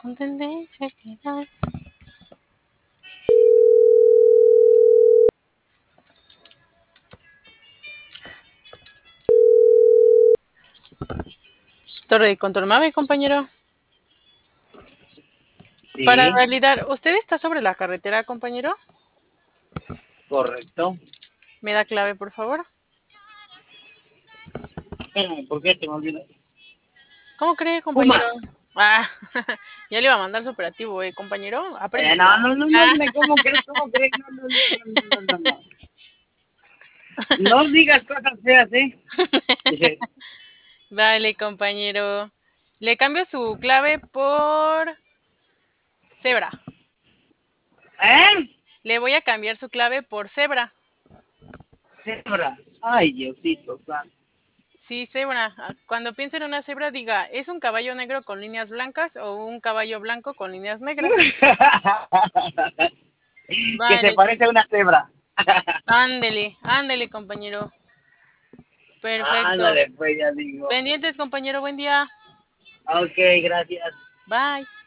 con tendencia a quedar. Torre de control Mave, compañero. Para Sí, validar, ¿usted está sobre la carretera, compañero? correcto. ¿Me da clave, por favor? Espérame, ¿por qué te me olvidó? ¿Cómo cree, compañero? ¡Puma! Ah, ya le iba a mandar su operativo, compañero. Apréndesela. No, no, no, no, Ah, ¿cómo crees? ¿Cómo crees? No, no, no, no, no, no, no. No digas cosas feas, ¿eh? dale, compañero. Le cambio su clave por cebra. ¿Eh? Le voy a cambiar su clave por cebra. Cebra. Ay, Diosito santo. Sí, cebra. Cuando piense en una cebra, diga, ¿es un caballo negro con líneas blancas o un caballo blanco con líneas negras? Que se Vale. parece a una cebra. Ándele, ándele, compañero. Perfecto. Ándale, pues ya digo. Pendientes, compañero. Buen día. Ok, gracias. Bye.